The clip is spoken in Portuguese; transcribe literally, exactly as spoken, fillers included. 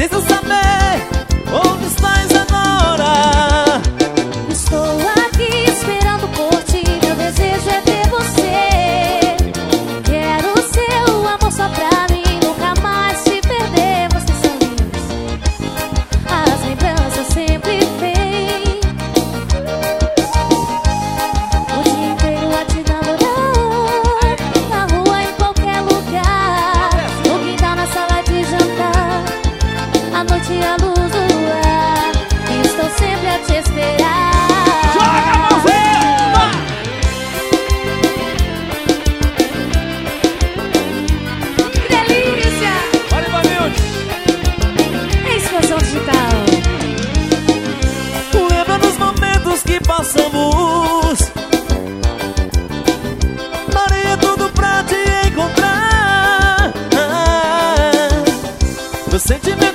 Preciso saber onde estás agora. Estou aqui esperando por ti. Meu desejo é ter você. Quero seu amor só pra mim, nunca mais te perder. Vocês são lindos, as lembranças sempre vêm. O dia inteiro a te namorar, na rua, em qualquer lugar, no quintal, na sala de jantar, à noite a luz do ar. Estou sempre a te esperar. Joga a mãozinha! Que delícia! Olha, Ivanilde! Explosão digital. Lembra dos momentos que passamos. Daria tudo pra te encontrar. Meu sentimento